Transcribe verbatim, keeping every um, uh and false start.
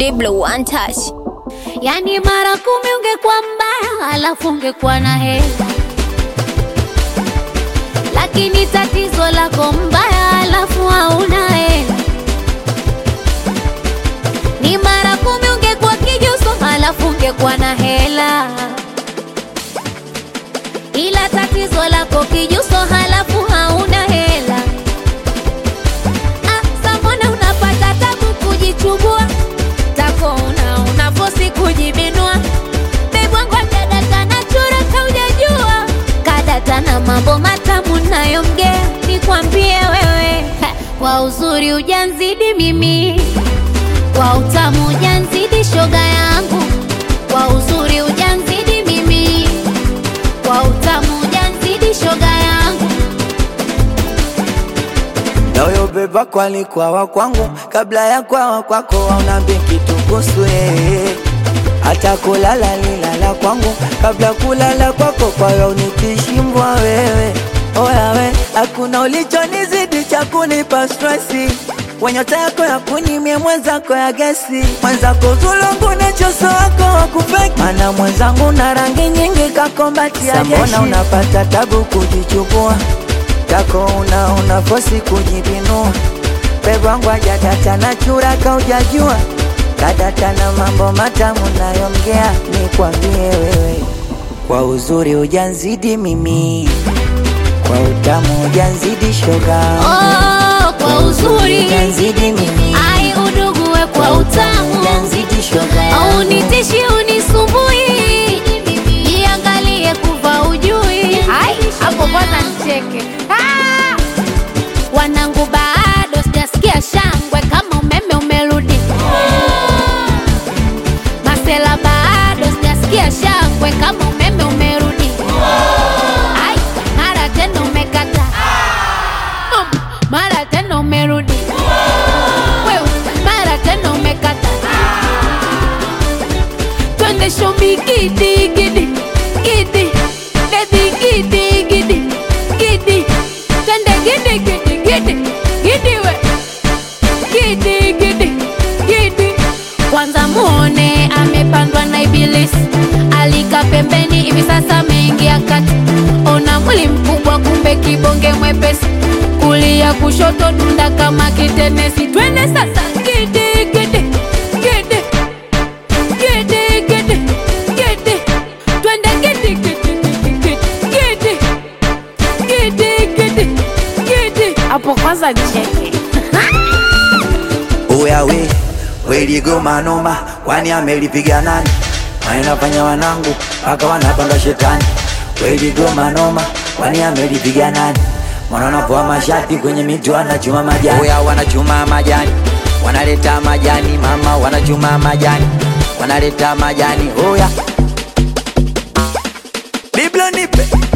Diblo one touch. Yani mara kumi ungekuwa mbaya, alafu ungekuwa na hela. Lakini tatizo lako mbaya, alafu hauna hela. Ni mara kumi ungekuwa kijuso, alafu ungekuwa na hela. Ila tatizo lako kijuso, halafu hauna hela. Ah, samona unapata tabu kujichubua. Tako una unafosi kujibinua. Babe wangu adadata na chura kaujajua. Kadata na mambo matamu nayomgea. Nikwambie wewe, kwa uzuri ujanzidi mimi, kwa utamu ujanzidi shoga yangu. Kwa uzuri ujanzidi mimi, kwa utamu ujanzidi shoga yangu. Na uyo beba kwa likuwa wa kwangu, kabla ya kwa wa kwako waunambi kitu kuswe. Hata kulala lilala kwangu, kabla kulala kwako kwa ya unitishimbwa wewe. Oya we, hakuna ulicho nizidi cha kunipa stressi. Wenyota yako ya kunimie mwenzako ya gesi. Mwenzako zulungu nechoso wako wakupeki. Mana mwenzangu na rangi nyingi kakombati ya jeshi. Sambona unapata tabu kujichukua. Tako una unafosi kujibinua. Bebe wangu ajadata na chura kaujajua. Kadata na mambo matamu nayomgea. Nikwambie wewe, kwa uzuri ujanzidi mimi, kwa utamu ujanzidi shoga. Oh, kwa uzuri ujanzidi mimi, ai udugu we kwa utamu ujanzidi shoga. au nitishi unisumbui. Jiangalie kuva ujui. Ai, hapo kwanza nicheke. Ah! Wanangu bado sijasikia shangwe kama umeme umerudi. Masela bado sijasikia shangwe kama umeme umerudi. Ai, mara tena umekata. Um, mara tena umerudi. Wewe, mara tena umekata. Twende show me gidi gidi gidi. Baby gidi gidi gidi. Twende gidi gidi gidi gidi we. Gidi gidi gidi. Kwanza muone amepandwa na ibilisi. Alika pembeni hivi sasa mengia kati. Ona mwili mkubwa kumbe kibonge mwepesi. Kulia kushoto dunda kama kitenesi. Twende sasa gidi gidi gidi gidi gidi gidi. Twende gidi gidi gidi gidi gidi gidi gidi. Hapo kwanza cheke. Oya we, we ligo manoma, kwani amelipiga nani? Wanafanya wanangu, paka wanapanga shetani. We ligo manoma, kwani amelipiga nani? Wanapoa mashati kwenye miti wanachuma majani. Oya wanachuma majani, wanaleta majani mama, wanachuma majani, wanaleta majani. Oya Diblo nipe